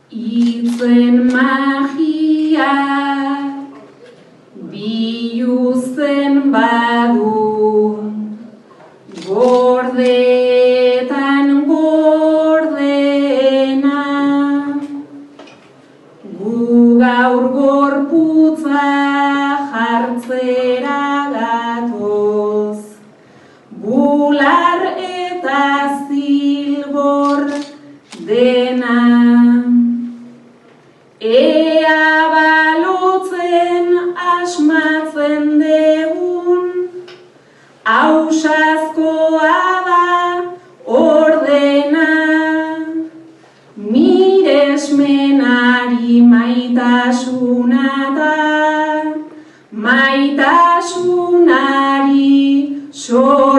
Itzen magia biluzen badu, gordeetan gordena, gu gaur gorputza jartzera gatoz, bular eta zilbor dena. Ea balotzen asmatzen degun, ausazkoa da ordena, miresmenari maitasuna da, maitasunari sor